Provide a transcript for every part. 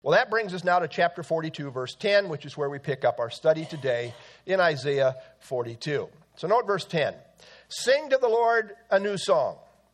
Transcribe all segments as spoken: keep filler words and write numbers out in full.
Well, that brings us now to chapter forty-two, verse ten, which is where we pick up our study today in Isaiah forty-two. So note verse ten. Sing to the Lord a new song,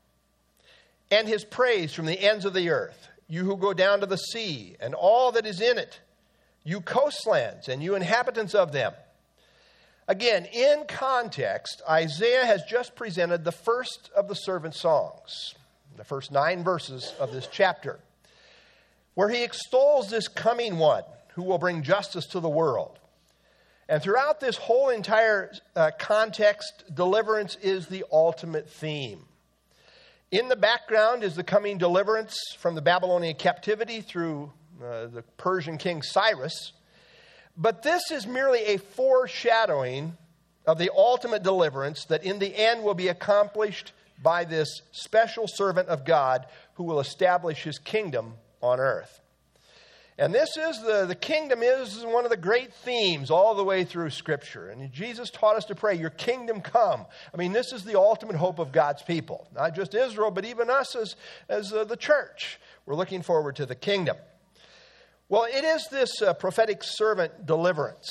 and his praise from the ends of the earth, you who go down to the sea, and all that is in it, you coastlands, and you inhabitants of them. Again, in context, Isaiah has just presented the first of the servant songs, the first nine verses of this chapter, where he extols this coming one who will bring justice to the world. And throughout this whole entire uh, context, deliverance is the ultimate theme. In the background is the coming deliverance from the Babylonian captivity through uh, the Persian king Cyrus. But this is merely a foreshadowing of the ultimate deliverance that in the end will be accomplished by this special servant of God who will establish his kingdom on earth. And this is the, the kingdom is one of the great themes all the way through Scripture. And Jesus taught us to pray, your kingdom come. I mean, this is the ultimate hope of God's people. Not just Israel, but even us as, as uh, the church. We're looking forward to the kingdom. Well, it is this uh, prophetic servant deliverance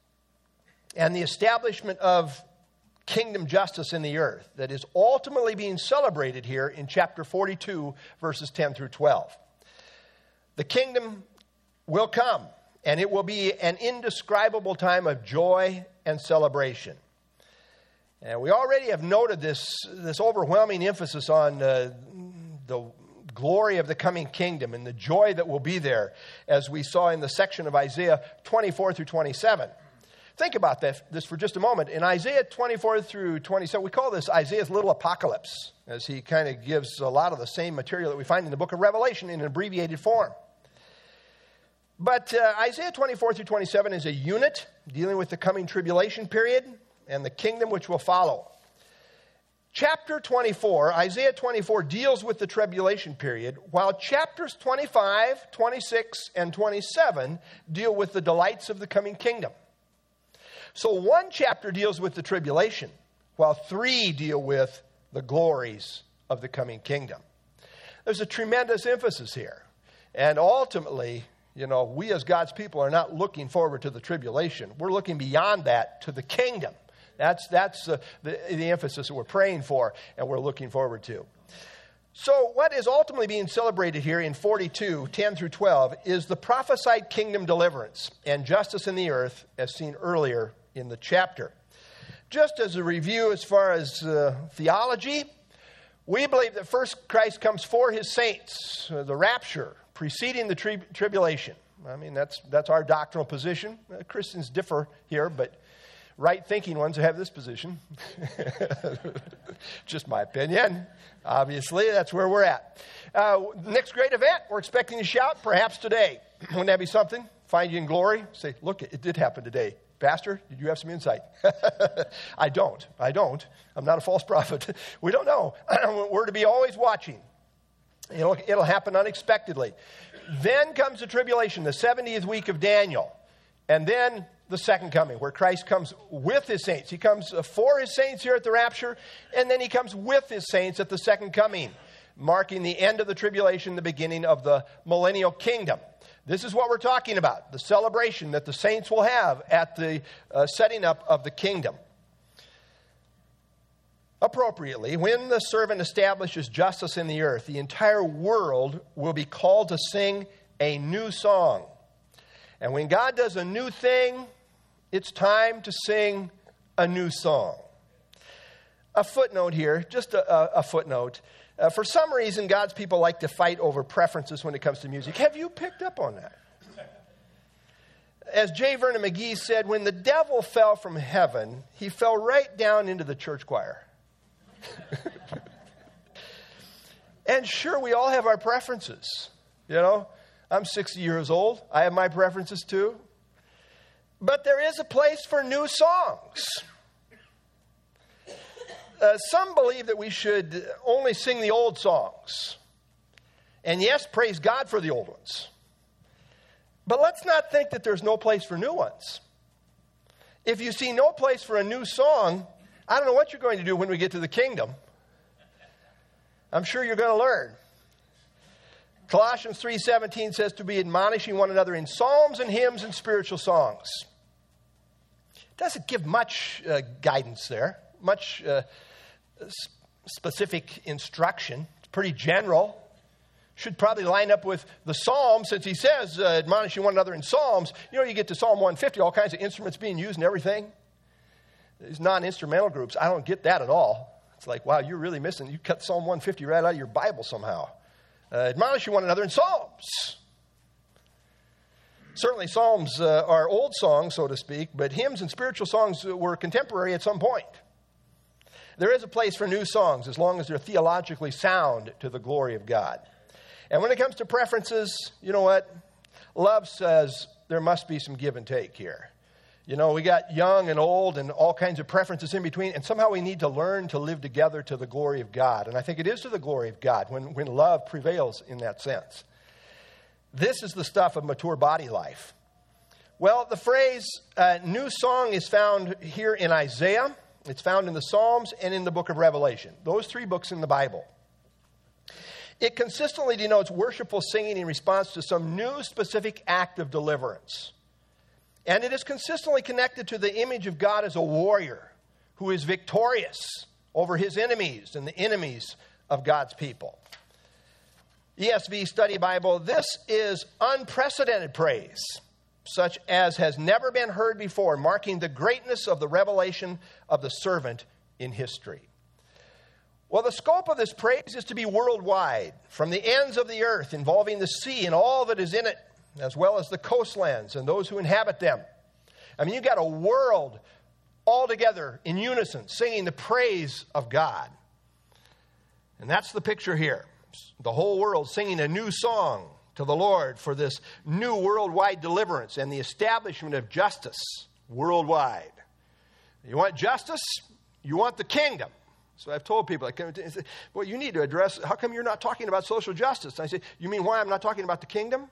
and the establishment of kingdom justice in the earth that is ultimately being celebrated here in chapter forty-two, verses ten through twelve. The kingdom will come, and it will be an indescribable time of joy and celebration. And we already have noted this, this overwhelming emphasis on uh, the glory of the coming kingdom and the joy that will be there, as we saw in the section of Isaiah twenty-four through twenty-seven. Think about that, this for just a moment. In Isaiah twenty-four through twenty-seven, we call this Isaiah's little apocalypse, as he kind of gives a lot of the same material that we find in the book of Revelation in an abbreviated form. But uh, Isaiah twenty-four through twenty-seven is a unit dealing with the coming tribulation period and the kingdom which will follow. Chapter twenty-four, Isaiah twenty-four, deals with the tribulation period, while chapters twenty-five, twenty-six, and twenty-seven deal with the delights of the coming kingdom. So one chapter deals with the tribulation, while three deal with the glories of the coming kingdom. There's a tremendous emphasis here. And ultimately, you know, we as God's people are not looking forward to the tribulation. We're looking beyond that to the kingdom. That's, that's uh, the, the emphasis that we're praying for and we're looking forward to. So what is ultimately being celebrated here in forty-two, ten through twelve, is the prophesied kingdom deliverance and justice in the earth as seen earlier in the chapter. Just as a review as far as uh, theology, we believe that first Christ comes for his saints, uh, the rapture, preceding the tri- tribulation. I mean, that's that's our doctrinal position. Uh, Christians differ here, but right-thinking ones have this position. Just my opinion. Obviously, that's where we're at. Uh, next great event, we're expecting to shout, perhaps today. Wouldn't that be something? Find you in glory. Say, look, it did happen today. Pastor, did you have some insight? I don't. I don't. I'm not a false prophet. We don't know. We're to be always watching. It'll, it'll happen unexpectedly. Then comes the tribulation, the seventieth week of Daniel. And then the second coming, where Christ comes with his saints. He comes for his saints here at the rapture, and then he comes with his saints at the second coming, marking the end of the tribulation, the beginning of the millennial kingdom. This is what we're talking about, the celebration that the saints will have at the uh, setting up of the kingdom. Appropriately, when the servant establishes justice in the earth, the entire world will be called to sing a new song. And when God does a new thing, it's time to sing a new song. A footnote here, just a, a, a footnote. Uh, for some reason, God's people like to fight over preferences when it comes to music. Have you picked up on that? As J. Vernon McGee said, when the devil fell from heaven, he fell right down into the church choir. And sure, we all have our preferences. You know, I'm sixty years old. I have my preferences too. But there is a place for new songs. Uh, some believe that we should only sing the old songs. And yes, praise God for the old ones. But let's not think that there's no place for new ones. If you see no place for a new song, I don't know what you're going to do when we get to the kingdom. I'm sure you're going to learn. Colossians three seventeen says to be admonishing one another in psalms and hymns and spiritual songs. It doesn't give much uh, guidance there, much uh, s- specific instruction. It's pretty general. Should probably line up with the Psalms, since he says uh, admonishing one another in psalms. You know, you get to Psalm one fifty, all kinds of instruments being used and everything. These non-instrumental groups, I don't get that at all. It's like, wow, you're really missing. You cut Psalm one fifty right out of your Bible somehow. Uh, admonishing one another in psalms. Certainly psalms uh, are old songs, so to speak, but hymns and spiritual songs were contemporary at some point. There is a place for new songs as long as they're theologically sound to the glory of God. And when it comes to preferences, you know what? Love says there must be some give and take here. You know, we got young and old and all kinds of preferences in between, and somehow we need to learn to live together to the glory of God. And I think it is to the glory of God when, when love prevails in that sense. This is the stuff of mature body life. Well, the phrase uh, new song is found here in Isaiah. It's found in the Psalms and in the book of Revelation. Those three books in the Bible. It consistently denotes worshipful singing in response to some new specific act of deliverance. And it is consistently connected to the image of God as a warrior who is victorious over his enemies and the enemies of God's people. E S V Study Bible, this is unprecedented praise, such as has never been heard before, marking the greatness of the revelation of the servant in history. Well, the scope of this praise is to be worldwide, from the ends of the earth, involving the sea and all that is in it, as well as the coastlands and those who inhabit them. I mean, you've got a world all together in unison, singing the praise of God. And that's the picture here. The whole world singing a new song to the Lord for this new worldwide deliverance and the establishment of justice worldwide. You want justice? You want the kingdom. So I've told people, well, you need to address, how come you're not talking about social justice? And I say, you mean why I'm not talking about the kingdom?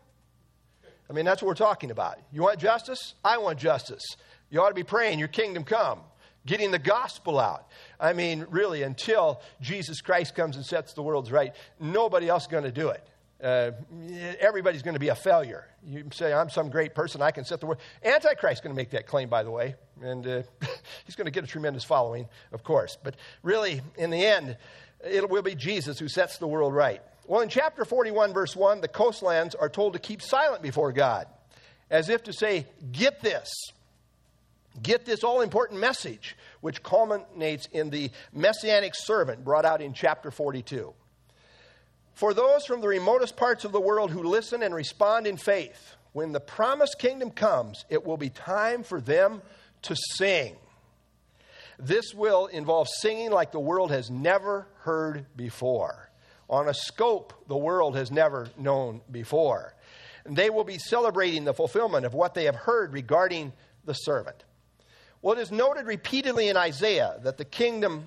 I mean, that's what we're talking about. You want justice? I want justice. You ought to be praying, your kingdom come. Getting the gospel out. I mean, really, until Jesus Christ comes and sets the world right, nobody else is going to do it. Uh, everybody's going to be a failure. You say, I'm some great person, I can set the world. Antichrist is going to make that claim, by the way. And uh, he's going to get a tremendous following, of course. But really, in the end, it will be Jesus who sets the world right. Well, in chapter forty-one, verse one, the coastlands are told to keep silent before God, as if to say, get this. Get this all-important message, which culminates in the messianic servant brought out in chapter forty-two. For those from the remotest parts of the world who listen and respond in faith, when the promised kingdom comes, it will be time for them to sing. This will involve singing like the world has never heard before, on a scope the world has never known before. And they will be celebrating the fulfillment of what they have heard regarding the servant. Well, it is noted repeatedly in Isaiah that the kingdom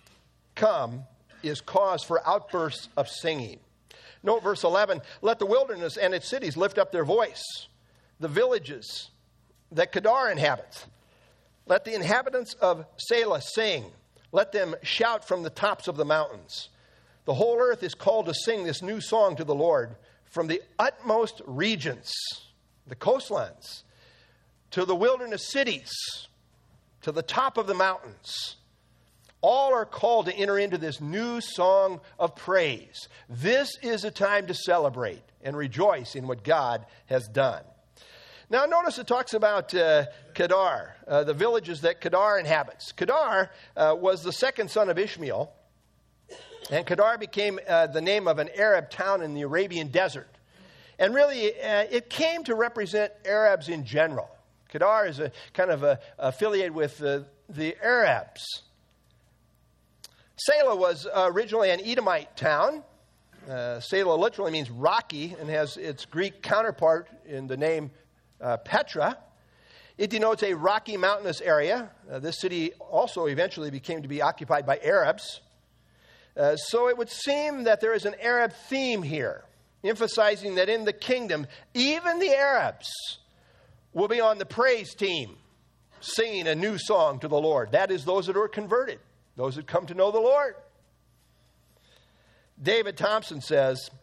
come is cause for outbursts of singing. Note verse eleven, let the wilderness and its cities lift up their voice, the villages that Kedar inhabits. Let the inhabitants of Selah sing. Let them shout from the tops of the mountains. The whole earth is called to sing this new song to the Lord from the utmost regions, the coastlands, to the wilderness cities, to the top of the mountains. All are called to enter into this new song of praise. This is a time to celebrate and rejoice in what God has done. Now notice it talks about uh, Kedar, uh, the villages that Kedar inhabits. Kedar uh, was the second son of Ishmael, and Kedar became uh, the name of an Arab town in the Arabian desert. And really, uh, it came to represent Arabs in general. Kedar is a kind of a, affiliated with uh, the Arabs. Selah was uh, originally an Edomite town. Uh, Selah literally means rocky and has its Greek counterpart in the name uh, Petra. It denotes a rocky mountainous area. Uh, this city also eventually became to be occupied by Arabs. Uh, so it would seem that there is an Arab theme here, emphasizing that in the kingdom, even the Arabs will be on the praise team, singing a new song to the Lord. That is those that are converted, those that come to know the Lord. David Thompson says,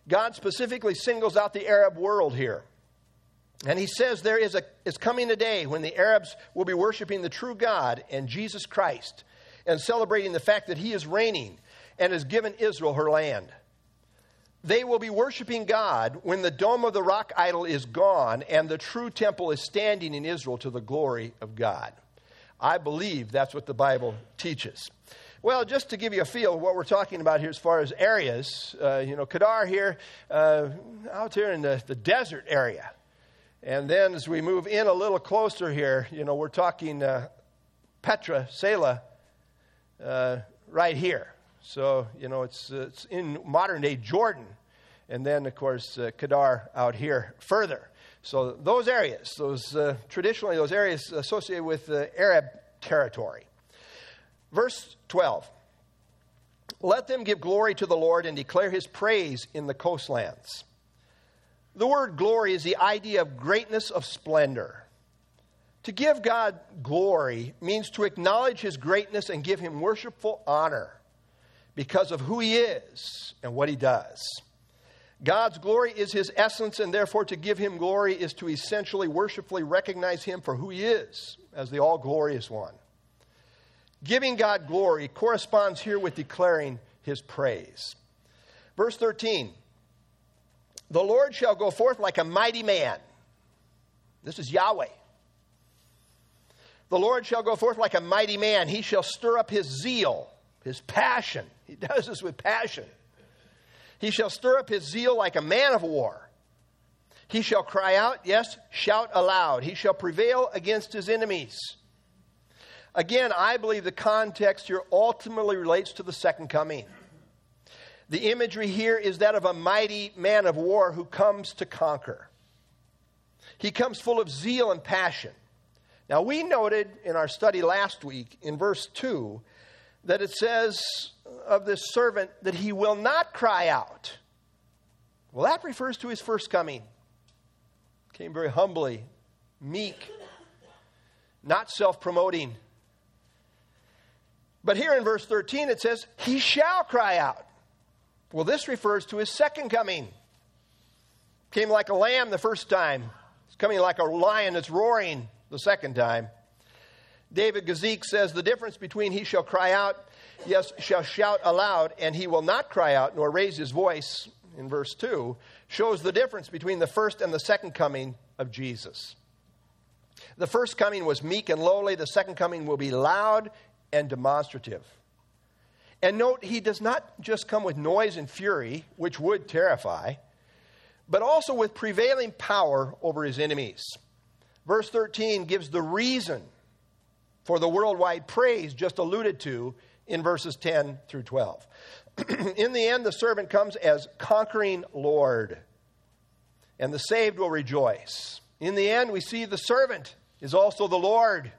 God specifically singles out the Arab world here. And he says there is, a, is coming a day when the Arabs will be worshiping the true God and Jesus Christ and celebrating the fact that he is reigning and has given Israel her land. They will be worshiping God when the dome of the rock idol is gone and the true temple is standing in Israel to the glory of God. I believe that's what the Bible teaches. Well, just to give you a feel of what we're talking about here as far as areas, uh, you know, Kedar here, uh, out here in the, the desert area. And then as we move in a little closer here, you know, we're talking uh, Petra, Selah, uh, right here. So, you know, it's, uh, it's in modern-day Jordan. And then, of course, uh, Kedar out here further. So those areas, those uh, traditionally those areas associated with uh, Arab territory. Verse twelve. Let them give glory to the Lord and declare his praise in the coastlands. The word glory is the idea of greatness of splendor. To give God glory means to acknowledge his greatness and give him worshipful honor because of who he is and what he does. God's glory is his essence, and therefore to give him glory is to essentially worshipfully recognize him for who he is as the all-glorious one. Giving God glory corresponds here with declaring his praise. Verse thirteen, the Lord shall go forth like a mighty man. This is Yahweh. The Lord shall go forth like a mighty man. He shall stir up his zeal, his passion. He does this with passion. He shall stir up his zeal like a man of war. He shall cry out, yes, shout aloud. He shall prevail against his enemies. Again, I believe the context here ultimately relates to the second coming. The imagery here is that of a mighty man of war who comes to conquer. He comes full of zeal and passion. Now, we noted in our study last week in verse two that it says of this servant that he will not cry out. Well, that refers to his first coming. Came very humbly, meek, not self-promoting. But here in verse thirteen it says, he shall cry out. Well, this refers to his second coming. Came like a lamb the first time. He's coming like a lion that's roaring the second time. David Gazik says the difference between he shall cry out, yes, shall shout aloud, and he will not cry out nor raise his voice, in verse two, shows the difference between the first and the second coming of Jesus. The first coming was meek and lowly. The second coming will be loud and demonstrative. And note, he does not just come with noise and fury, which would terrify, but also with prevailing power over his enemies. Verse thirteen gives the reason for the worldwide praise just alluded to in verses ten through twelve. In the end, the servant comes as conquering Lord, and the saved will rejoice. In the end, we see the servant is also the Lord.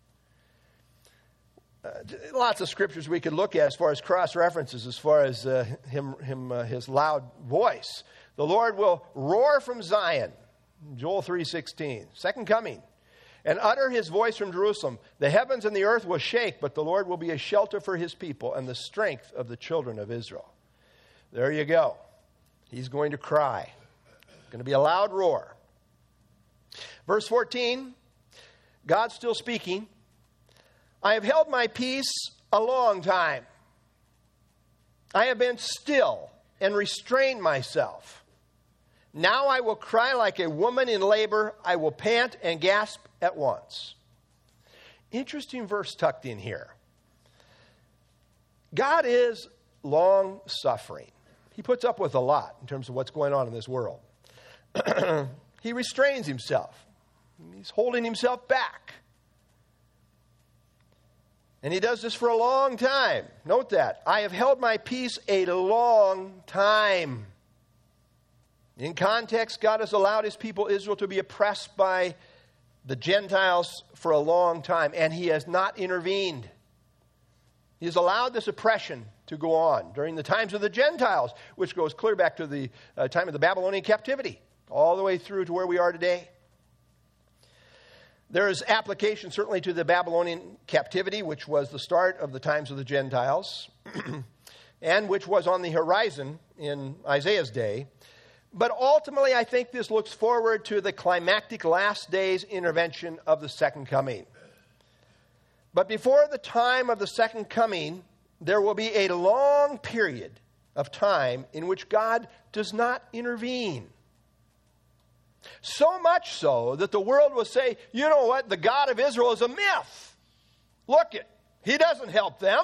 Uh, lots of scriptures we could look at as far as cross references, as far as uh, him, him uh, his loud voice. The Lord will roar from Zion, Joel three sixteen, second coming, and utter his voice from Jerusalem. The heavens and the earth will shake, but the Lord will be a shelter for his people and the strength of the children of Israel. There you go. He's going to cry. It's going to be a loud roar. Verse fourteen, God's still speaking. I have held my peace a long time. I have been still and restrained myself. Now I will cry like a woman in labor. I will pant and gasp at once. Interesting verse tucked in here. God is long-suffering. He puts up with a lot in terms of what's going on in this world. He restrains himself. He's holding himself back. And he does this for a long time. Note that. I have held my peace a long time. In context, God has allowed his people Israel to be oppressed by the Gentiles for a long time, and he has not intervened. He has allowed this oppression to go on during the times of the Gentiles, which goes clear back to the uh, time of the Babylonian captivity, all the way through to where we are today. There is application certainly to the Babylonian captivity, which was the start of the times of the Gentiles. and which was on the horizon in Isaiah's day. But ultimately, I think this looks forward to the climactic last days intervention of the second coming. But before the time of the second coming, there will be a long period of time in which God does not intervene. So much so that the world will say, you know what, the God of Israel is a myth. Look it, he doesn't help them.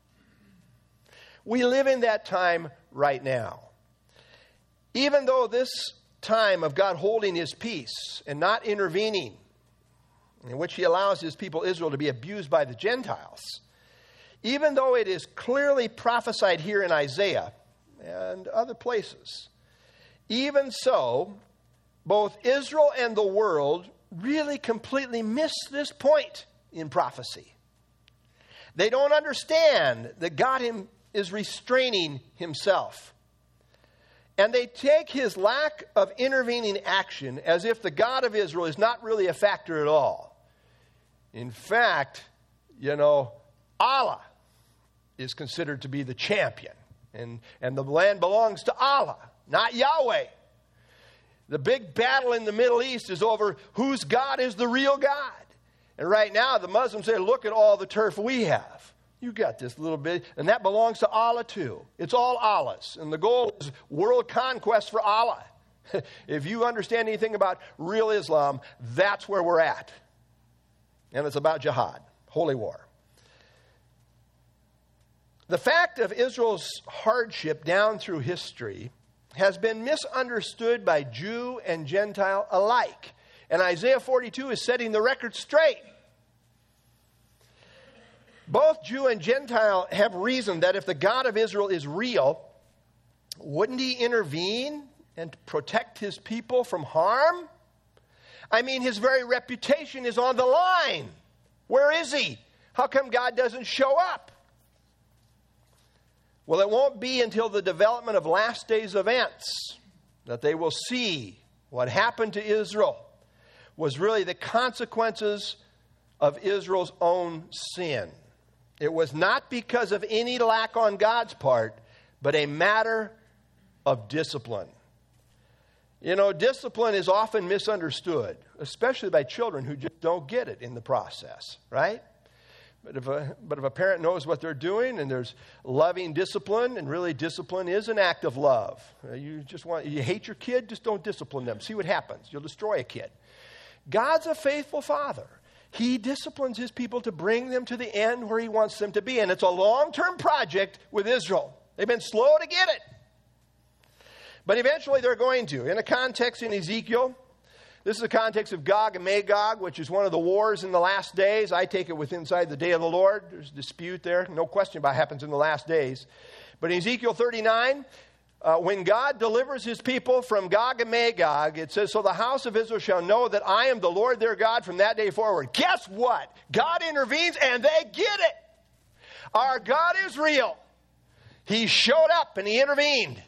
We live in that time right now. Even though this time of God holding his peace and not intervening, in which he allows his people Israel to be abused by the Gentiles, even though it is clearly prophesied here in Isaiah and other places, even so, both Israel and the world really completely miss this point in prophecy. They don't understand that God is restraining himself. And they take his lack of intervening action as if the God of Israel is not really a factor at all. In fact, you know, Allah is considered to be the champion. And, and the land belongs to Allah, not Yahweh. The big battle in the Middle East is over whose God is the real God. And right now, the Muslims say, look at all the turf we have. You got this little bit, and that belongs to Allah too. It's all Allah's. And the goal is world conquest for Allah. If you understand anything about real Islam, that's where we're at. And it's about jihad, holy war. The fact of Israel's hardship down through history has been misunderstood by Jew and Gentile alike. And Isaiah forty-two is setting the record straight. Both Jew and Gentile have reasoned that if the God of Israel is real, wouldn't he intervene and protect his people from harm? I mean, his very reputation is on the line. Where is he? How come God doesn't show up? Well, it won't be until the development of last days events that they will see what happened to Israel was really the consequences of Israel's own sin. It was not because of any lack on God's part, but a matter of discipline. You know, discipline is often misunderstood, especially by children who just don't get it in the process, right? But if a, but if a parent knows what they're doing and there's loving discipline, and really discipline is an act of love. You just want, you hate your kid, just don't discipline them. See what happens. You'll destroy a kid. God's a faithful father. He disciplines his people to bring them to the end where he wants them to be. And it's a long-term project with Israel. They've been slow to get it. But eventually they're going to. In a context in Ezekiel, this is the context of Gog and Magog, which is one of the wars in the last days. I take it with inside the day of the Lord. There's a dispute there. No question about what happens in the last days. But in Ezekiel thirty-nine, Uh, when God delivers his people from Gog and Magog, it says, so the house of Israel shall know that I am the Lord their God from that day forward. Guess what? God intervenes and they get it. Our God is real. He showed up and he intervened.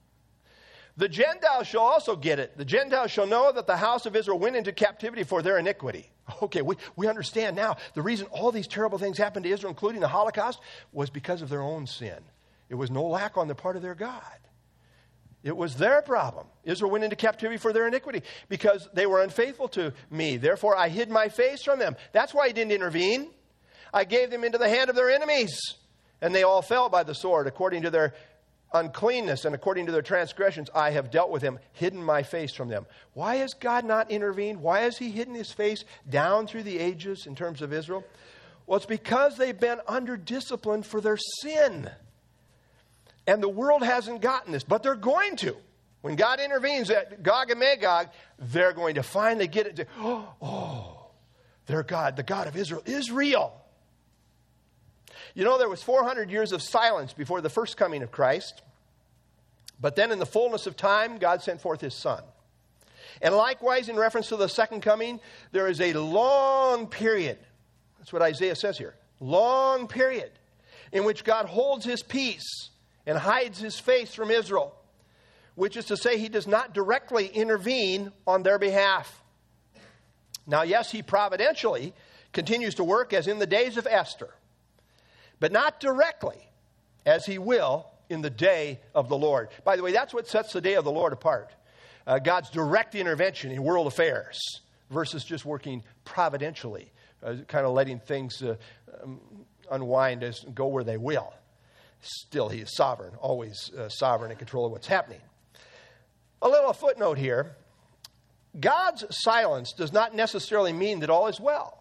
The Gentiles shall also get it. The Gentiles shall know that the house of Israel went into captivity for their iniquity. Okay, we, we understand now. The reason all these terrible things happened to Israel, including the Holocaust, was because of their own sin. It was no lack on the part of their God. It was their problem. Israel went into captivity for their iniquity because they were unfaithful to me. Therefore, I hid my face from them. That's why he didn't intervene. I gave them into the hand of their enemies, and they all fell by the sword. According to their uncleanness and according to their transgressions, I have dealt with them, hidden my face from them. Why has God not intervened? Why has he hidden his face down through the ages in terms of Israel? Well, it's because they've been under discipline for their sin. And the world hasn't gotten this, but they're going to. When God intervenes at Gog and Magog, they're going to finally get it. Oh, oh, their God, the God of Israel, is real. You know, there was four hundred years of silence before the first coming of Christ. But then in the fullness of time, God sent forth his Son. And likewise, in reference to the second coming, there is a long period. That's what Isaiah says here. Long period in which God holds his peace and hides his face from Israel, which is to say he does not directly intervene on their behalf. Now, yes, he providentially continues to work as in the days of Esther, but not directly as he will in the day of the Lord. By the way, that's what sets the day of the Lord apart. Uh, God's direct intervention in world affairs versus just working providentially, uh, kind of letting things uh, um, unwind as go where they will. Still, he is sovereign, always uh, sovereign in control of what's happening. A little footnote here. God's silence does not necessarily mean that all is well.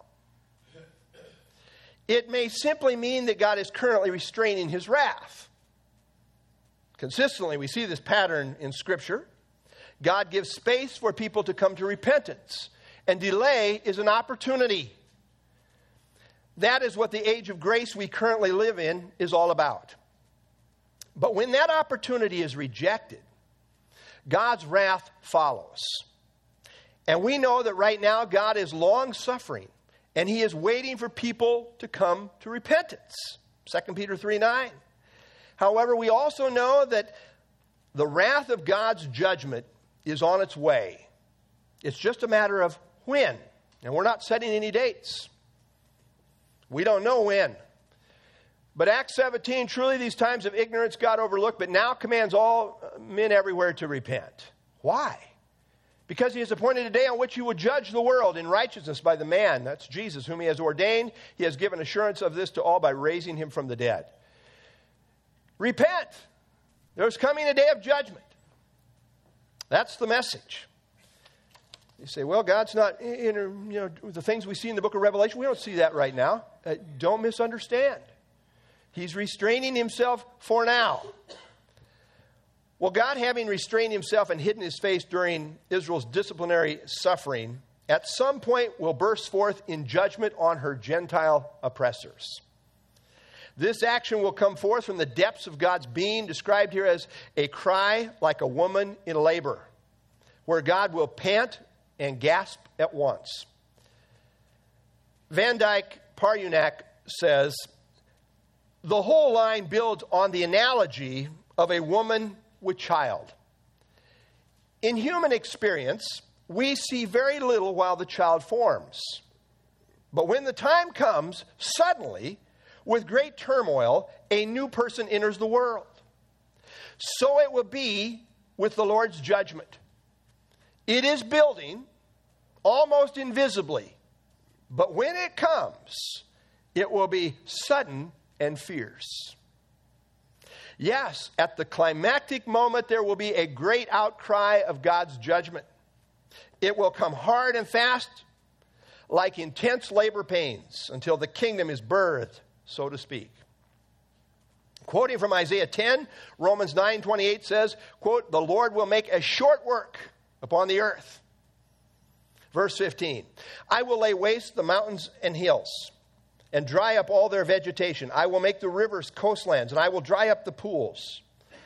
It may simply mean that God is currently restraining his wrath. Consistently, we see this pattern in Scripture. God gives space for people to come to repentance, and delay is an opportunity. That is what the age of grace we currently live in is all about. But when that opportunity is rejected, God's wrath follows. And we know that right now God is long-suffering, and he is waiting for people to come to repentance. Second Peter three nine. However, we also know that the wrath of God's judgment is on its way. It's just a matter of when. And we're not setting any dates. We don't know when. But Acts seventeen, truly these times of ignorance God overlooked, but now commands all men everywhere to repent. Why? Because he has appointed a day on which he will judge the world in righteousness by the man, that's Jesus, whom he has ordained. He has given assurance of this to all by raising him from the dead. Repent. There's coming a day of judgment. That's the message. You say, well, God's not, in, you know, the things we see in the book of Revelation, we don't see that right now. Uh, don't misunderstand. He's restraining himself for now. Well, God, having restrained himself and hidden his face during Israel's disciplinary suffering, at some point will burst forth in judgment on her Gentile oppressors. This action will come forth from the depths of God's being, described here as a cry like a woman in labor, where God will pant and gasp at once. Van Dyke Parunak says, the whole line builds on the analogy of a woman with child. In human experience, we see very little while the child forms. But when the time comes, suddenly, with great turmoil, a new person enters the world. So it will be with the Lord's judgment. It is building almost invisibly, but when it comes, it will be sudden and fierce. Yes, at the climactic moment, there will be a great outcry of God's judgment. It will come hard and fast, like intense labor pains, until the kingdom is birthed, so to speak. Quoting from Isaiah ten, Romans nine twenty-eight says, quote, the Lord will make a short work upon the earth. Verse fifteen, I will lay waste the mountains and hills, and dry up all their vegetation. I will make the rivers coastlands, and I will dry up the pools.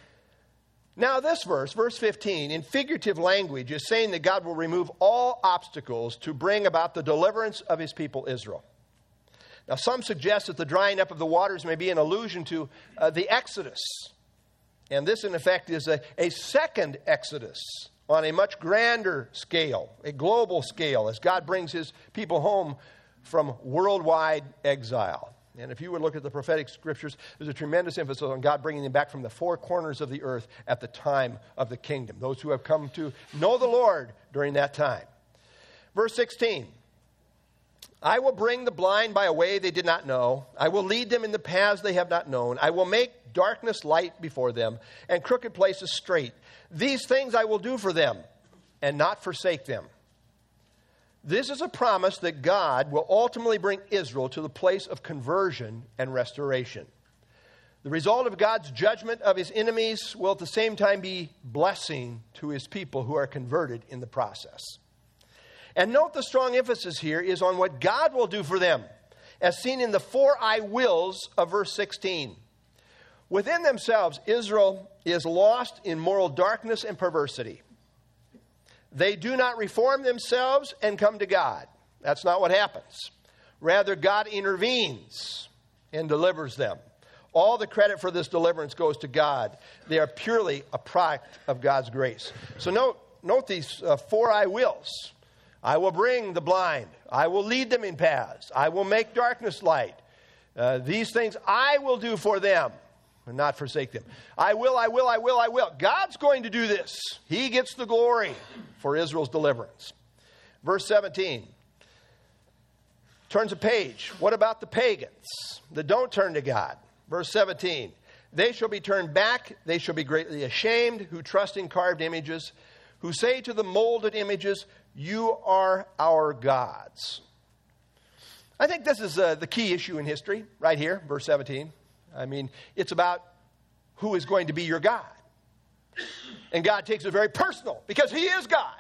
Now this verse, verse fifteen, in figurative language, is saying that God will remove all obstacles to bring about the deliverance of his people Israel. Now some suggest that the drying up of the waters may be an allusion to uh, the Exodus. And this, in effect, is a, a second Exodus on a much grander scale, a global scale, as God brings his people home from worldwide exile. And if you would look at the prophetic scriptures, there's a tremendous emphasis on God bringing them back from the four corners of the earth at the time of the kingdom. Those who have come to know the Lord during that time. Verse sixteen, I will bring the blind by a way they did not know. I will lead them in the paths they have not known. I will make darkness light before them and crooked places straight. These things I will do for them and not forsake them. This is a promise that God will ultimately bring Israel to the place of conversion and restoration. The result of God's judgment of his enemies will at the same time be blessing to his people who are converted in the process. And note the strong emphasis here is on what God will do for them, as seen in the four I wills of verse sixteen. Within themselves, Israel is lost in moral darkness and perversity. They do not reform themselves and come to God. That's not what happens. Rather, God intervenes and delivers them. All the credit for this deliverance goes to God. They are purely a product of God's grace. So note, note these uh, four I wills. I will bring the blind. I will lead them in paths. I will make darkness light. Uh, these things I will do for them. and not forsake them. I will, I will, I will, I will. God's going to do this. He gets the glory for Israel's deliverance. Verse seventeen. Turns a page. What about the pagans that don't turn to God? Verse seventeen. They shall be turned back. They shall be greatly ashamed who trust in carved images, who say to the molded images, you are our gods. I think this is uh, the key issue in history right here, verse seventeen. I mean, it's about who is going to be your God. And God takes it very personal because he is God.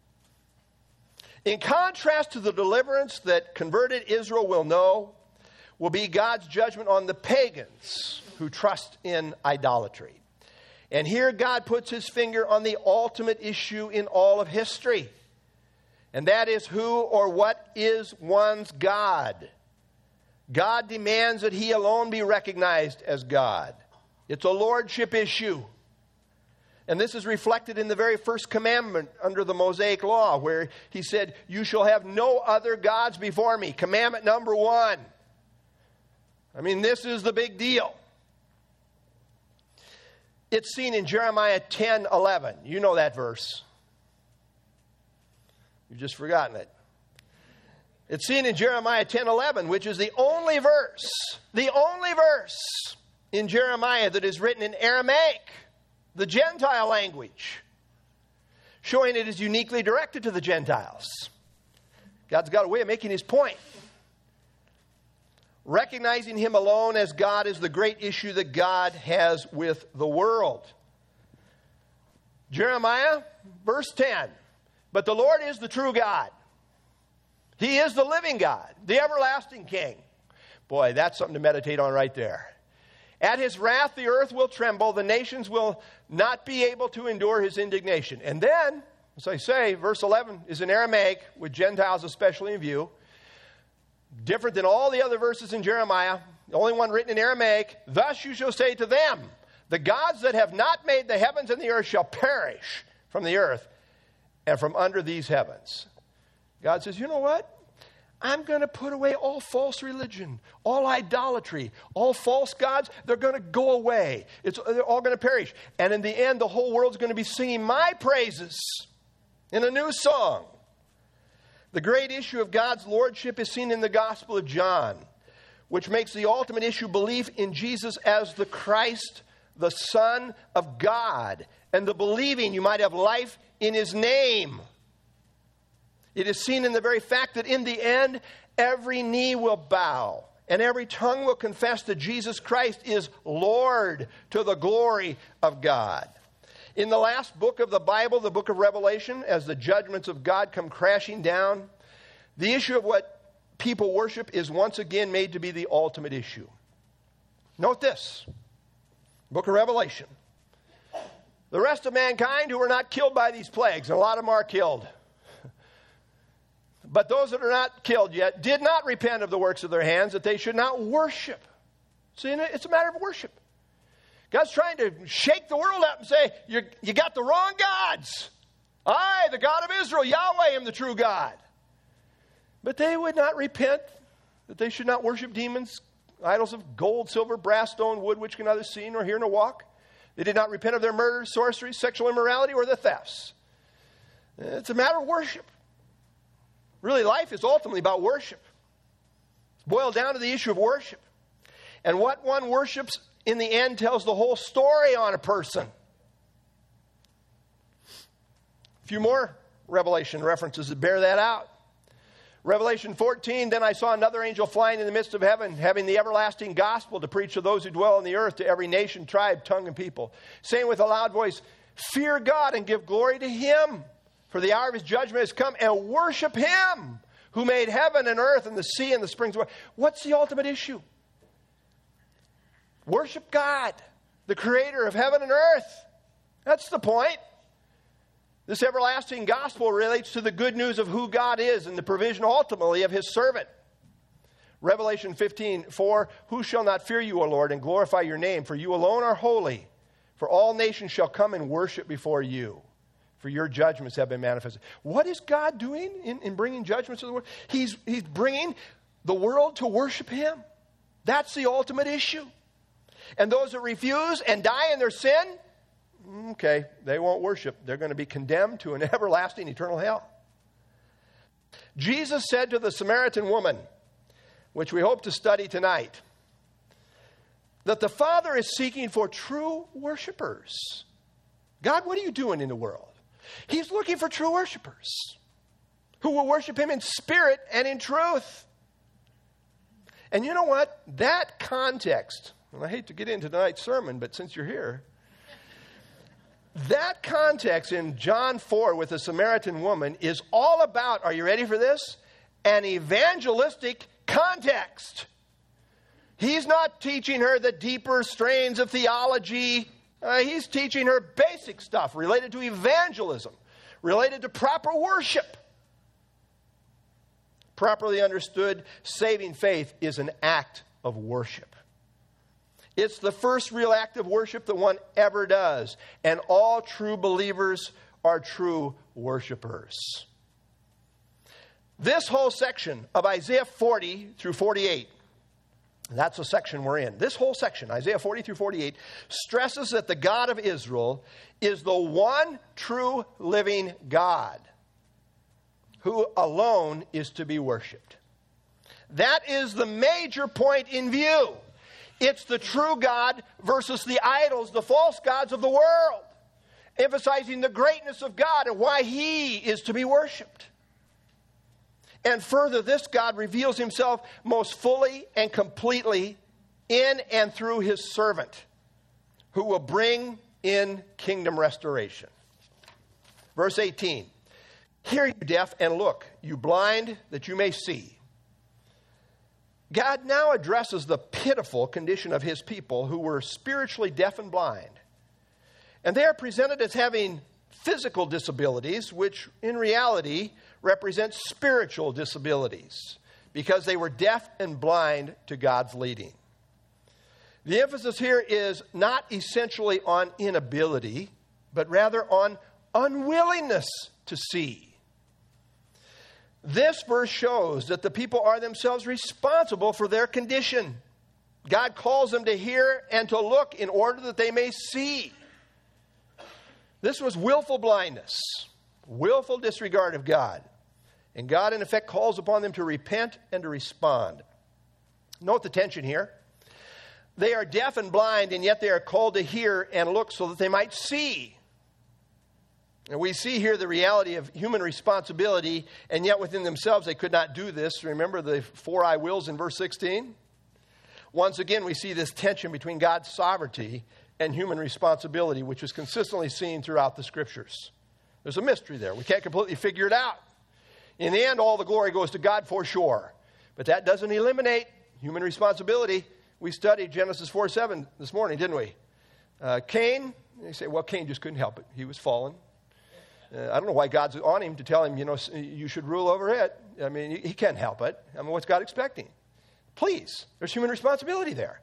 In contrast to the deliverance that converted Israel will know, will be God's judgment on the pagans who trust in idolatry. And here God puts his finger on the ultimate issue in all of history. And that is who or what is one's God. God demands that he alone be recognized as God. It's a lordship issue. And this is reflected in the very first commandment under the Mosaic law, where he said, you shall have no other gods before me. Commandment number one. I mean, this is the big deal. It's seen in Jeremiah ten eleven. You know that verse. You've just forgotten it. It's seen in Jeremiah ten eleven, which is the only verse, the only verse in Jeremiah that is written in Aramaic, the Gentile language, showing it is uniquely directed to the Gentiles. God's got a way of making his point. Recognizing him alone as God is the great issue that God has with the world. Jeremiah, verse ten. But the Lord is the true God. He is the living God, the everlasting King. Boy, that's something to meditate on right there. At his wrath, the earth will tremble. The nations will not be able to endure his indignation. And then, as I say, verse eleven is in Aramaic, with Gentiles especially in view. Different than all the other verses in Jeremiah. The only one written in Aramaic. Thus you shall say to them, the gods that have not made the heavens and the earth shall perish from the earth and from under these heavens. God says, you know what? I'm going to put away all false religion, all idolatry, all false gods. They're going to go away. It's, they're all going to perish. And in the end, the whole world's going to be singing my praises in a new song. The great issue of God's lordship is seen in the Gospel of John, which makes the ultimate issue belief in Jesus as the Christ, the Son of God, and the believing you might have life in his name. It is seen in the very fact that in the end, every knee will bow and every tongue will confess that Jesus Christ is Lord to the glory of God. In the last book of the Bible, the book of Revelation, as the judgments of God come crashing down, the issue of what people worship is once again made to be the ultimate issue. Note this, book of Revelation. The rest of mankind who were not killed by these plagues, and a lot of them are killed, but those that are not killed yet did not repent of the works of their hands, that they should not worship. See, it's a matter of worship. God's trying to shake the world up and say, you you got the wrong gods. I, the God of Israel, Yahweh, am the true God. But they would not repent, that they should not worship demons, idols of gold, silver, brass, stone, wood, which can neither see nor hear nor walk. They did not repent of their murders, sorcery, sexual immorality, or their thefts. It's a matter of worship. Really, life is ultimately about worship. It's boiled down to the issue of worship. And what one worships in the end tells the whole story on a person. A few more Revelation references that bear that out. Revelation fourteen, then I saw another angel flying in the midst of heaven, having the everlasting gospel to preach to those who dwell on the earth, to every nation, tribe, tongue, and people, saying with a loud voice, fear God and give glory to him, for the hour of his judgment has come, and worship him who made heaven and earth and the sea and the springs of water. What's the ultimate issue? Worship God, the creator of heaven and earth. That's the point. This everlasting gospel relates to the good news of who God is and the provision ultimately of his servant. Revelation fifteen four, who shall not fear you, O Lord, and glorify your name? For you alone are holy. For all nations shall come and worship before you. For your judgments have been manifested. What is God doing in, in bringing judgments to the world? He's, he's bringing the world to worship him. That's the ultimate issue. And those that refuse and die in their sin, okay, they won't worship. They're going to be condemned to an everlasting eternal hell. Jesus said to the Samaritan woman, which we hope to study tonight, that the Father is seeking for true worshipers. God, what are you doing in the world? He's looking for true worshipers who will worship him in spirit and in truth. And you know what? That context, and I hate to get into tonight's sermon, but since you're here, that context in John four with the Samaritan woman is all about, are you ready for this? An evangelistic context. He's not teaching her the deeper strains of theology. Uh, he's teaching her basic stuff related to evangelism, related to proper worship. Properly understood, saving faith is an act of worship. It's the first real act of worship that one ever does. And all true believers are true worshipers. This whole section of Isaiah forty through forty-eight, that's the section we're in. This whole section, Isaiah forty through forty-eight, stresses that the God of Israel is the one true living God who alone is to be worshipped. That is the major point in view. It's the true God versus the idols, the false gods of the world, emphasizing the greatness of God and why he is to be worshipped. And further, this God reveals himself most fully and completely in and through his servant, who will bring in kingdom restoration. Verse eighteen, hear, you deaf, and look, you blind, that you may see. God now addresses the pitiful condition of his people who were spiritually deaf and blind. And they are presented as having physical disabilities, which in reality represent spiritual disabilities, because they were deaf and blind to God's leading. The emphasis here is not essentially on inability, but rather on unwillingness to see. This verse shows that the people are themselves responsible for their condition. God calls them to hear and to look in order that they may see. This was willful blindness, willful disregard of God. And God, in effect, calls upon them to repent and to respond. Note the tension here. They are deaf and blind, and yet they are called to hear and look so that they might see. And we see here the reality of human responsibility, and yet within themselves they could not do this. Remember the four I wills in verse sixteen? Once again, we see this tension between God's sovereignty and human responsibility, which is consistently seen throughout the Scriptures. There's a mystery there. We can't completely figure it out. In the end, all the glory goes to God for sure. But that doesn't eliminate human responsibility. We studied Genesis four seven this morning, didn't we? Uh, Cain, you say, well, Cain just couldn't help it. He was fallen. Uh, I don't know why God's on him to tell him, you know, you should rule over it. I mean, he, he can't help it. I mean, what's God expecting? Please, there's human responsibility there.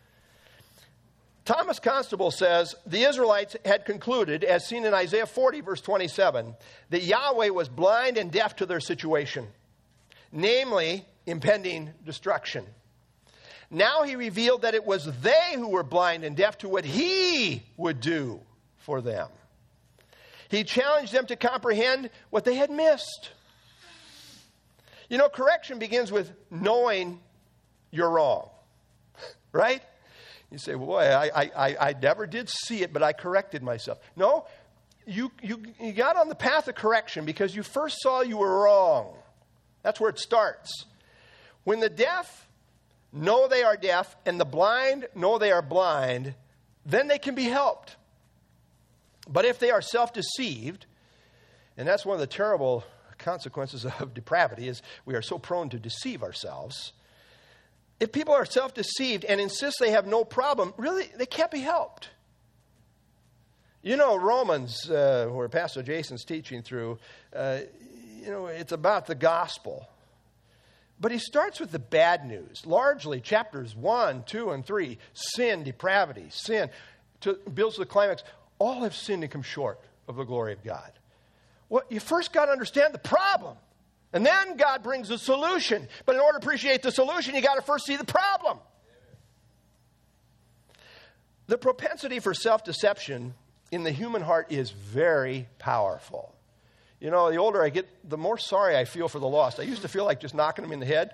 Thomas Constable says, the Israelites had concluded, as seen in Isaiah forty, verse twenty-seven, that Yahweh was blind and deaf to their situation, namely, impending destruction. Now he revealed that it was they who were blind and deaf to what he would do for them. He challenged them to comprehend what they had missed. You know, correction begins with knowing you're wrong, right? You say, well, boy, I, I, I never did see it, but I corrected myself. No, you, you, you got on the path of correction because you first saw you were wrong. That's where it starts. When the deaf know they are deaf and the blind know they are blind, then they can be helped. But if they are self-deceived, and that's one of the terrible consequences of depravity, is we are so prone to deceive ourselves. If people are self-deceived and insist they have no problem, really, they can't be helped. You know, Romans, uh, where Pastor Jason's teaching through, uh, you know, it's about the gospel. But he starts with the bad news. Largely, chapters one, two, and three, sin, depravity, sin, to, builds the climax. All have sinned and come short of the glory of God. Well, you first got to understand the problem. And then God brings the solution. But in order to appreciate the solution, you got to first see the problem. The propensity for self-deception in the human heart is very powerful. You know, the older I get, the more sorry I feel for the lost. I used to feel like just knocking them in the head.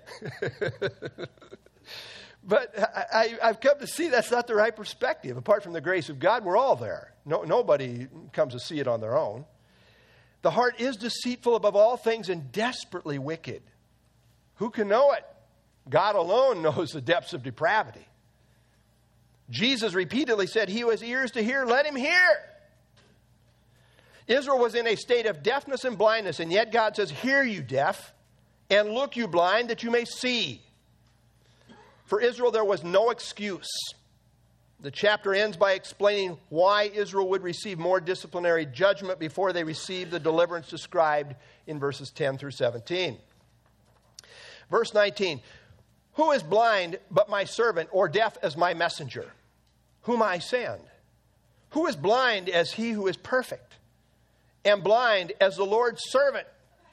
But I, I, I've come to see that's not the right perspective. Apart from the grace of God, we're all there. No, nobody comes to see it on their own. The heart is deceitful above all things and desperately wicked. Who can know it? God alone knows the depths of depravity. Jesus repeatedly said, he who has ears to hear, let him hear. Israel was in a state of deafness and blindness, and yet God says, hear you deaf, and look you blind, that you may see. For Israel, there was no excuse. The chapter ends by explaining why Israel would receive more disciplinary judgment before they received the deliverance described in verses ten through seventeen. Verse nineteen, who is blind but my servant, or deaf as my messenger, whom I send? Who is blind as he who is perfect, and blind as the Lord's servant?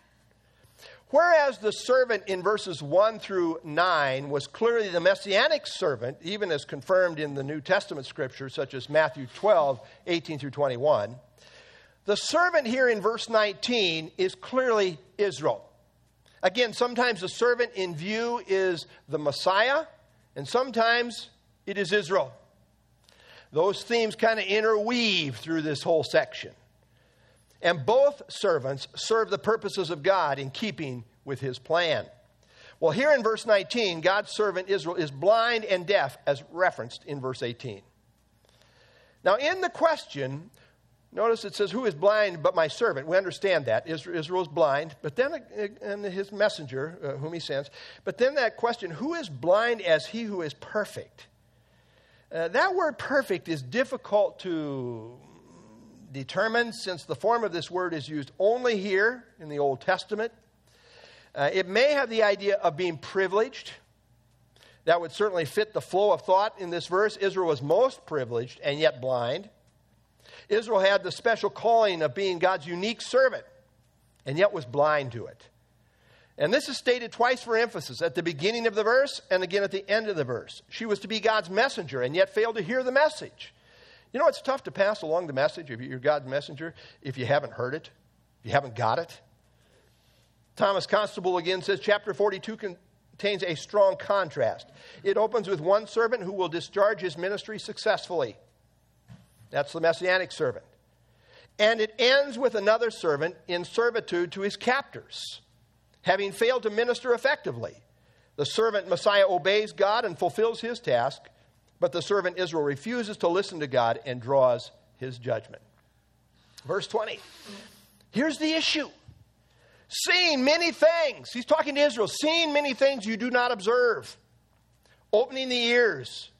Whereas the servant in verses one through nine was clearly the messianic servant, even as confirmed in the New Testament scriptures, such as Matthew twelve, eighteen through twenty-one, the servant here in verse nineteen is clearly Israel. Again, sometimes the servant in view is the Messiah, and sometimes it is Israel. Those themes kind of interweave through this whole section. And both servants serve the purposes of God in keeping with his plan. Well, here in verse nineteen, God's servant Israel is blind and deaf, as referenced in verse eighteen. Now, in the question, notice it says, who is blind but my servant? We understand that. Israel is blind, but then and his messenger, uh, whom he sends. But then that question, who is blind as he who is perfect? Uh, that word perfect is difficult to determined, since the form of this word is used only here in the Old Testament. Uh, it may have the idea of being privileged. That would certainly fit the flow of thought in this verse. Israel was most privileged and yet blind. Israel had the special calling of being God's unique servant and yet was blind to it. And this is stated twice for emphasis, at the beginning of the verse and again at the end of the verse. She was to be God's messenger and yet failed to hear the message. You know, it's tough to pass along the message if you're God's messenger if you haven't heard it, if you haven't got it. Thomas Constable again says chapter forty-two contains a strong contrast. It opens with one servant who will discharge his ministry successfully. That's the messianic servant. And it ends with another servant in servitude to his captors, having failed to minister effectively. The servant Messiah obeys God and fulfills his task, but the servant Israel refuses to listen to God and draws his judgment. Verse twenty. Here's the issue. Seeing many things. He's talking to Israel. Seeing many things you do not observe. Opening the ears.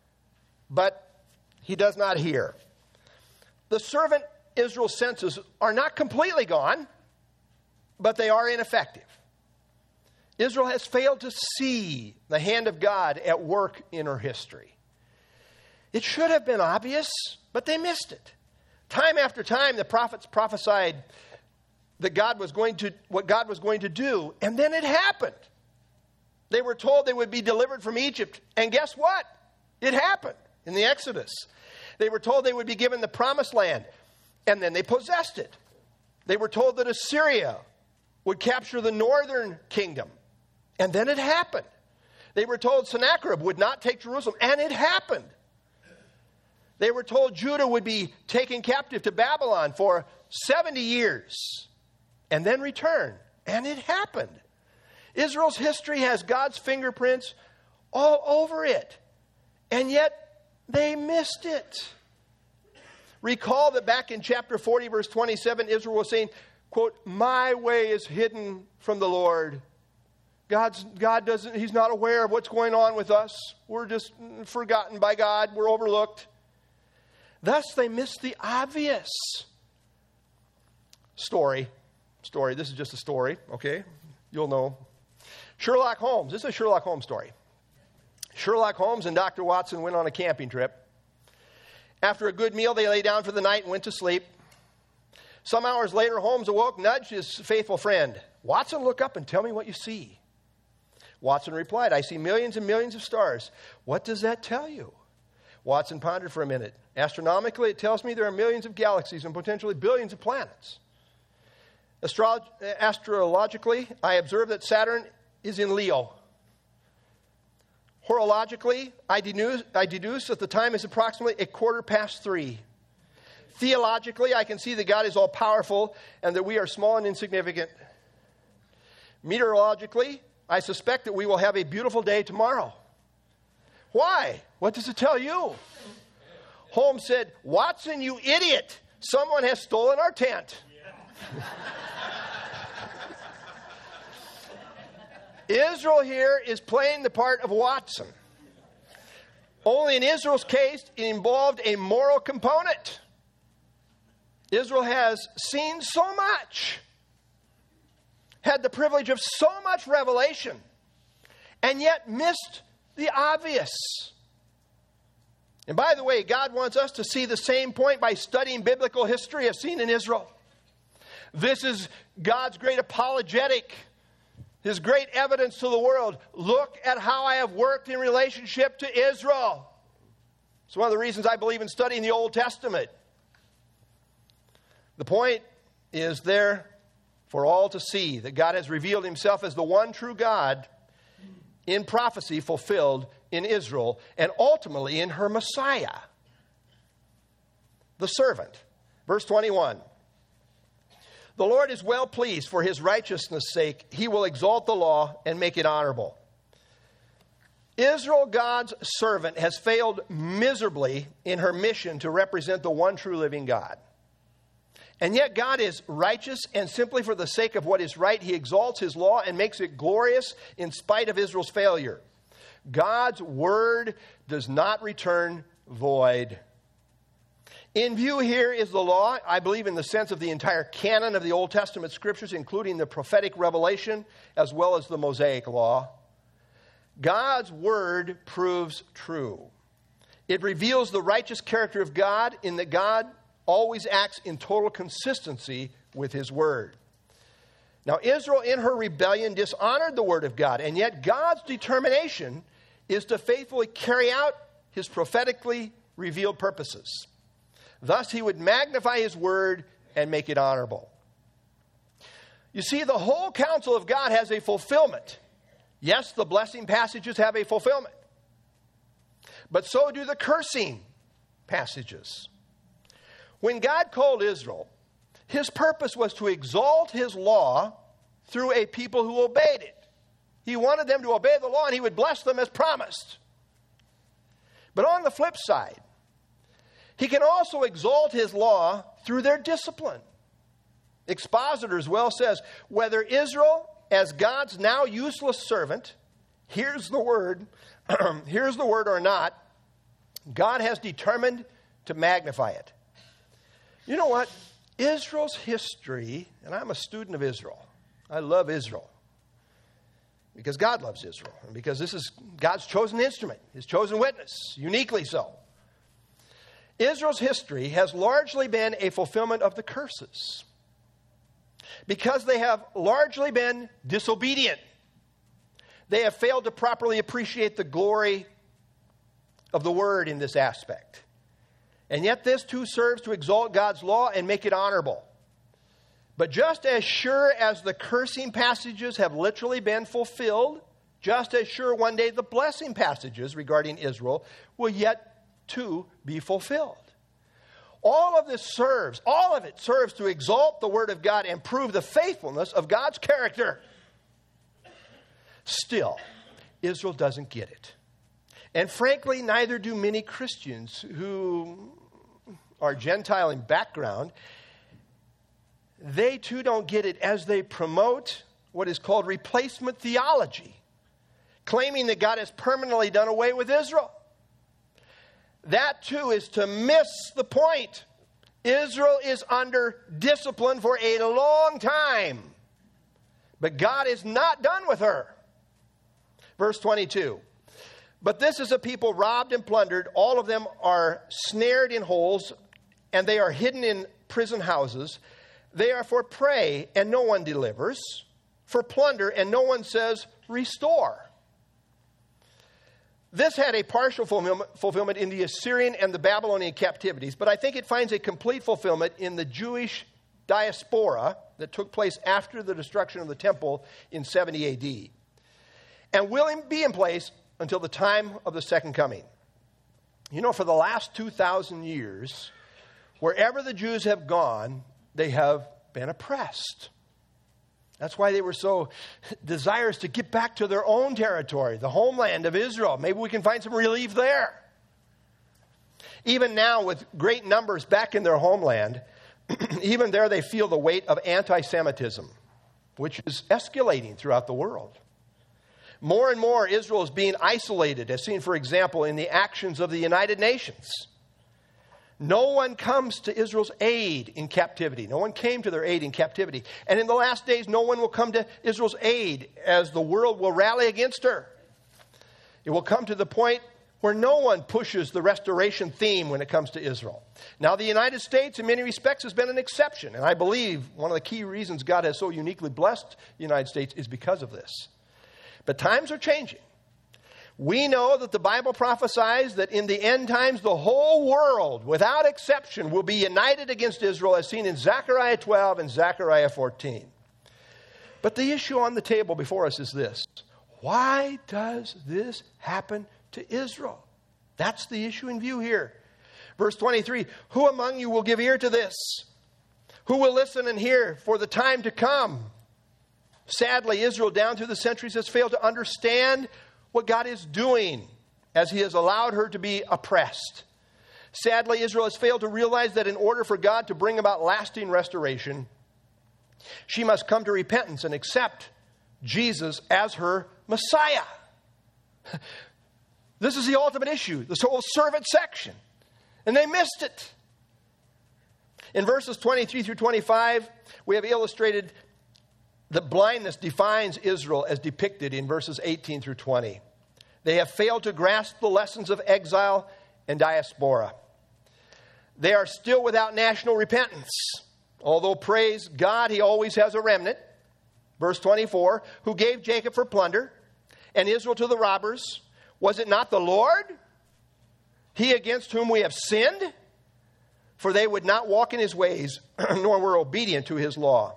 But he does not hear. The servant Israel's senses are not completely gone, but they are ineffective. Israel has failed to see the hand of God at work in her history. It should have been obvious, but they missed it. Time after time, the prophets prophesied that God was going to, what God was going to do, and then it happened. They were told they would be delivered from Egypt, and guess what? It happened in the Exodus. They were told they would be given the promised land, and then they possessed it. They were told that Assyria would capture the northern kingdom, and then it happened. They were told Sennacherib would not take Jerusalem, and it happened. They were told Judah would be taken captive to Babylon for seventy years and then return. And it happened. Israel's history has God's fingerprints all over it. And yet they missed it. Recall that back in chapter forty, verse twenty-seven, Israel was saying, quote, my way is hidden from the Lord. God's, God doesn't, he's not aware of what's going on with us. We're just forgotten by God. We're overlooked. Thus, they missed the obvious. Story. Story. This is just a story, okay? You'll know. Sherlock Holmes. This is a Sherlock Holmes story. Sherlock Holmes and Doctor Watson went on a camping trip. After a good meal, they lay down for the night and went to sleep. Some hours later, Holmes awoke, nudged his faithful friend. Watson, look up and tell me what you see. Watson replied, I see millions and millions of stars. What does that tell you? Watson pondered for a minute. Astronomically, it tells me there are millions of galaxies and potentially billions of planets. Astro- astrologically, I observe that Saturn is in Leo. Horologically, I deduce, I deduce that the time is approximately a quarter past three. Theologically, I can see that God is all-powerful and that we are small and insignificant. Meteorologically, I suspect that we will have a beautiful day tomorrow. Why? What does it tell you? Holmes said, Watson, you idiot. Someone has stolen our tent. Israel here is playing the part of Watson. Only in Israel's case, it involved a moral component. Israel has seen so much, had the privilege of so much revelation, and yet missed the obvious. And by the way, God wants us to see the same point by studying biblical history as seen in Israel. This is God's great apologetic, His great evidence to the world. Look at how I have worked in relationship to Israel. It's one of the reasons I believe in studying the Old Testament. The point is there for all to see that God has revealed Himself as the one true God in prophecy fulfilled in Israel and ultimately in her Messiah, the servant. Verse twenty-one. The Lord is well pleased for His righteousness' sake. He will exalt the law and make it honorable. Israel, God's servant, has failed miserably in her mission to represent the one true living God. And yet God is righteous, and simply for the sake of what is right, He exalts His law and makes it glorious in spite of Israel's failure. God's word does not return void. In view here is the law, I believe in the sense of the entire canon of the Old Testament scriptures, including the prophetic revelation as well as the Mosaic law. God's word proves true. It reveals the righteous character of God in that God always acts in total consistency with His word. Now, Israel in her rebellion dishonored the word of God, and yet God's determination is to faithfully carry out His prophetically revealed purposes. Thus, He would magnify His word and make it honorable. You see, the whole counsel of God has a fulfillment. Yes, the blessing passages have a fulfillment. But so do the cursing passages. When God called Israel, His purpose was to exalt His law through a people who obeyed it. He wanted them to obey the law, and He would bless them as promised. But on the flip side, He can also exalt His law through their discipline. Expositors well says, whether Israel, as God's now useless servant, hears the word, hears the word or not, God has determined to magnify it. You know what? Israel's history, and I'm a student of Israel. I love Israel. Because God loves Israel. And because this is God's chosen instrument, His chosen witness, uniquely so. Israel's history has largely been a fulfillment of the curses. Because they have largely been disobedient. They have failed to properly appreciate the glory of the word in this aspect. And yet this too serves to exalt God's law and make it honorable. But just as sure as the cursing passages have literally been fulfilled, just as sure one day the blessing passages regarding Israel will yet too be fulfilled. All of this serves, all of it serves to exalt the word of God and prove the faithfulness of God's character. Still, Israel doesn't get it. And frankly, neither do many Christians who are Gentile in background. They too don't get it as they promote what is called replacement theology, claiming that God has permanently done away with Israel. That too is to miss the point. Israel is under discipline for a long time, but God is not done with her. Verse twenty-two. But this is a people robbed and plundered. All of them are snared in holes, and they are hidden in prison houses. They are for prey, and no one delivers. For plunder, and no one says, restore. This had a partial fulfillment in the Assyrian and the Babylonian captivities, but I think it finds a complete fulfillment in the Jewish diaspora that took place after the destruction of the temple in seventy A D, and will be in place until the time of the second coming. You know, for the last two thousand years, wherever the Jews have gone, they have been oppressed. That's why they were so desirous to get back to their own territory, the homeland of Israel. Maybe we can find some relief there. Even now, with great numbers back in their homeland, even there they feel the weight of anti-Semitism, which is escalating throughout the world. More and more, Israel is being isolated, as seen, for example, in the actions of the United Nations. No one comes to Israel's aid in captivity. No one came to their aid in captivity. And in the last days, no one will come to Israel's aid, as the world will rally against her. It will come to the point where no one pushes the restoration theme when it comes to Israel. Now, the United States, in many respects, has been an exception. And I believe one of the key reasons God has so uniquely blessed the United States is because of this. But times are changing. We know that the Bible prophesies that in the end times, the whole world, without exception, will be united against Israel, as seen in Zechariah twelve and Zechariah fourteen. But the issue on the table before us is this: why does this happen to Israel? That's the issue in view here. Verse twenty-three, who among you will give ear to this? Who will listen and hear for the time to come? Sadly, Israel down through the centuries has failed to understand what God is doing as he has allowed her to be oppressed. Sadly, Israel has failed to realize that in order for God to bring about lasting restoration, she must come to repentance and accept Jesus as her Messiah. This is the ultimate issue, this whole servant section. And they missed it. In verses twenty-three through twenty-five, we have illustrated that blindness defines Israel as depicted in verses eighteen through twenty. They have failed to grasp the lessons of exile and diaspora. They are still without national repentance. Although, praise God, he always has a remnant. Verse twenty-four, who gave Jacob for plunder and Israel to the robbers. Was it not the Lord, he against whom we have sinned? For they would not walk in his ways, nor were obedient to his law.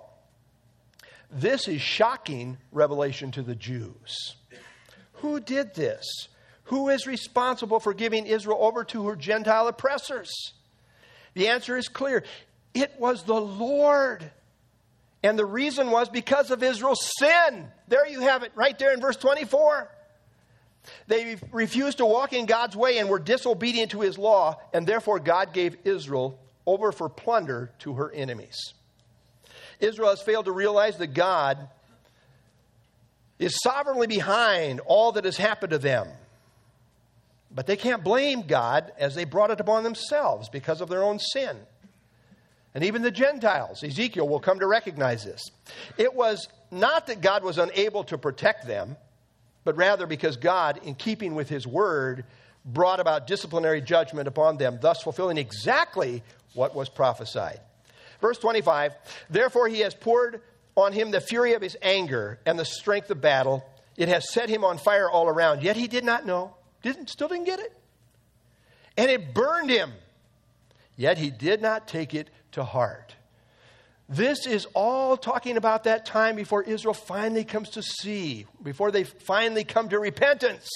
This is shocking revelation to the Jews. Who did this? Who is responsible for giving Israel over to her Gentile oppressors? The answer is clear. It was the Lord. And the reason was because of Israel's sin. There you have it, right there in verse twenty-four. They refused to walk in God's way and were disobedient to his law, and therefore God gave Israel over for plunder to her enemies. Israel has failed to realize that God is sovereignly behind all that has happened to them. But they can't blame God, as they brought it upon themselves because of their own sin. And even the Gentiles, Ezekiel will come to recognize this. It was not that God was unable to protect them, but rather because God, in keeping with his word, brought about disciplinary judgment upon them, thus fulfilling exactly what was prophesied. Verse twenty-five, therefore he has poured on him the fury of his anger and the strength of battle. It has set him on fire all around. Yet he did not know, didn't, still didn't get it. And it burned him. Yet he did not take it to heart. This is all talking about that time before Israel finally comes to see, before they finally come to repentance.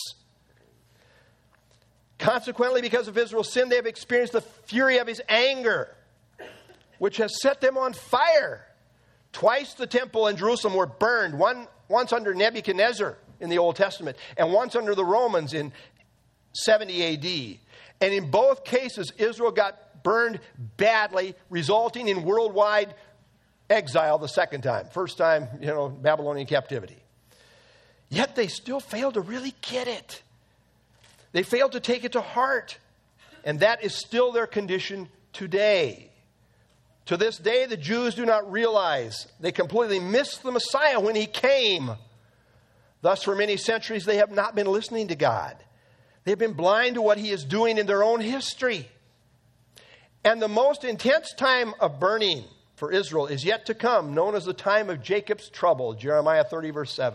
Consequently, because of Israel's sin, they have experienced the fury of his anger, which has set them on fire. Twice the temple in Jerusalem were burned, one once under Nebuchadnezzar in the Old Testament, and once under the Romans in seventy A D. And in both cases, Israel got burned badly, resulting in worldwide exile the second time. First time, you know, Babylonian captivity. Yet they still failed to really get it. They failed to take it to heart. And that is still their condition today. To this day, the Jews do not realize they completely missed the Messiah when he came. Thus, for many centuries, they have not been listening to God. They've been blind to what he is doing in their own history. And the most intense time of burning for Israel is yet to come, known as the time of Jacob's trouble, Jeremiah thirty, verse seven.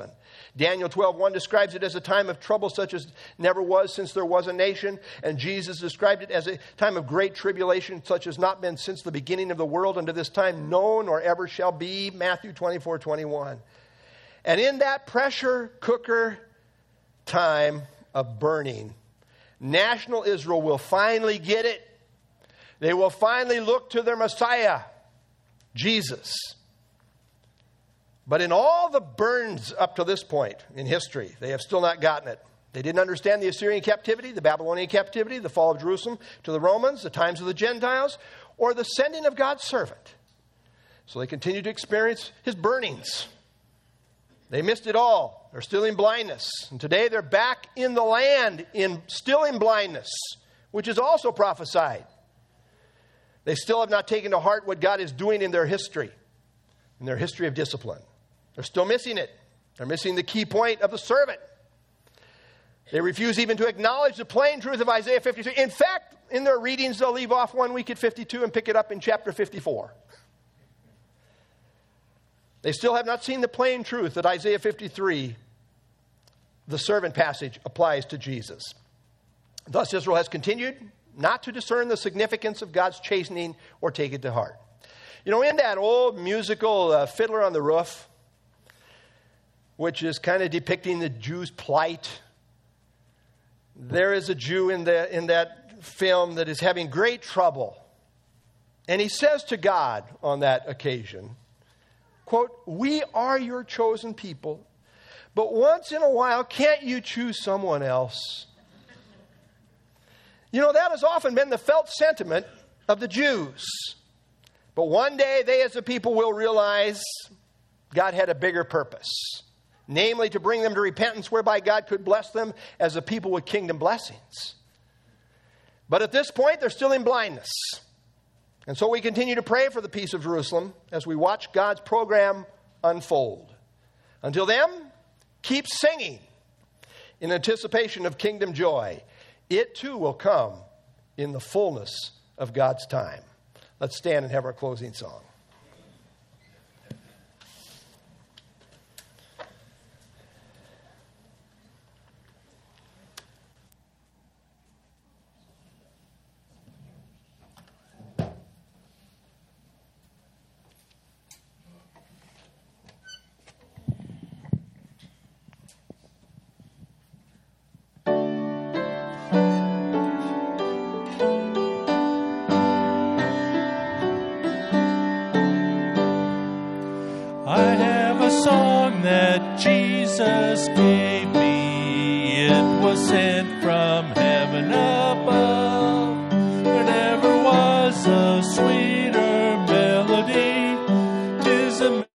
Daniel twelve one describes it as a time of trouble such as never was since there was a nation. And Jesus described it as a time of great tribulation such as not been since the beginning of the world unto this time known or ever shall be. Matthew twenty-four twenty-one. And in that pressure cooker time of burning, national Israel will finally get it. They will finally look to their Messiah, Jesus. But in all the burns up to this point in history, they have still not gotten it. They didn't understand the Assyrian captivity, the Babylonian captivity, the fall of Jerusalem to the Romans, the times of the Gentiles, or the sending of God's servant. So they continue to experience his burnings. They missed it all. They're still in blindness. And today they're back in the land, in still in blindness, which is also prophesied. They still have not taken to heart what God is doing in their history, in their history of discipline. They're still missing it. They're missing the key point of the servant. They refuse even to acknowledge the plain truth of Isaiah fifty-three. In fact, in their readings, they'll leave off one week at fifty-two and pick it up in chapter fifty-four. They still have not seen the plain truth that Isaiah fifty-three, the servant passage, applies to Jesus. Thus, Israel has continued not to discern the significance of God's chastening or take it to heart. You know, in that old musical uh, Fiddler on the Roof, which is kind of depicting the Jews' plight, there is a Jew in, the, in that film that is having great trouble. And he says to God on that occasion, quote, "We are your chosen people, but once in a while, can't you choose someone else?" You know, that has often been the felt sentiment of the Jews. But one day, they as a people will realize God had a bigger purpose, namely to bring them to repentance, whereby God could bless them as a people with kingdom blessings. But at this point, they're still in blindness. And so we continue to pray for the peace of Jerusalem as we watch God's program unfold. Until then, keep singing in anticipation of kingdom joy. It too will come in the fullness of God's time. Let's stand and have our closing song. That Jesus gave me, it was sent from heaven above.